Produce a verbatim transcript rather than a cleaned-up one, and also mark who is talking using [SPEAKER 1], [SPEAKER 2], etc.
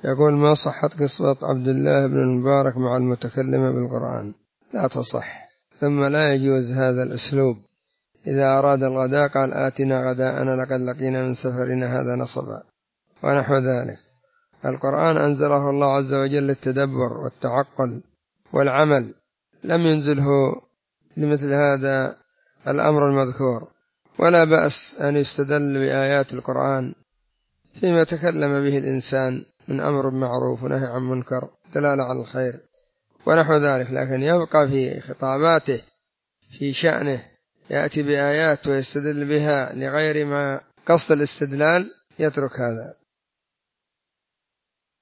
[SPEAKER 1] يقول: ما صحت قصة عبد الله بن المبارك مع المتكلم بالقرآن؟ لا تصح، ثم لا يجوز هذا الأسلوب. إذا أراد الغداء قال: آتنا غداءنا لقد لقينا من سفرنا هذا نصبا، ونحو ذلك. القرآن أنزله الله عز وجل للتدبر والتعقل والعمل، لم ينزله لمثل هذا الأمر المذكور. ولا بأس أن يستدل بآيات القرآن فيما تكلم به الإنسان من أمر معروف ونهي عن منكر، دلالة على الخير ونحو ذلك، لكن يبقى في خطاباته في شأنه يأتي بآيات ويستدل بها لغير ما قصد الاستدلال، يترك هذا.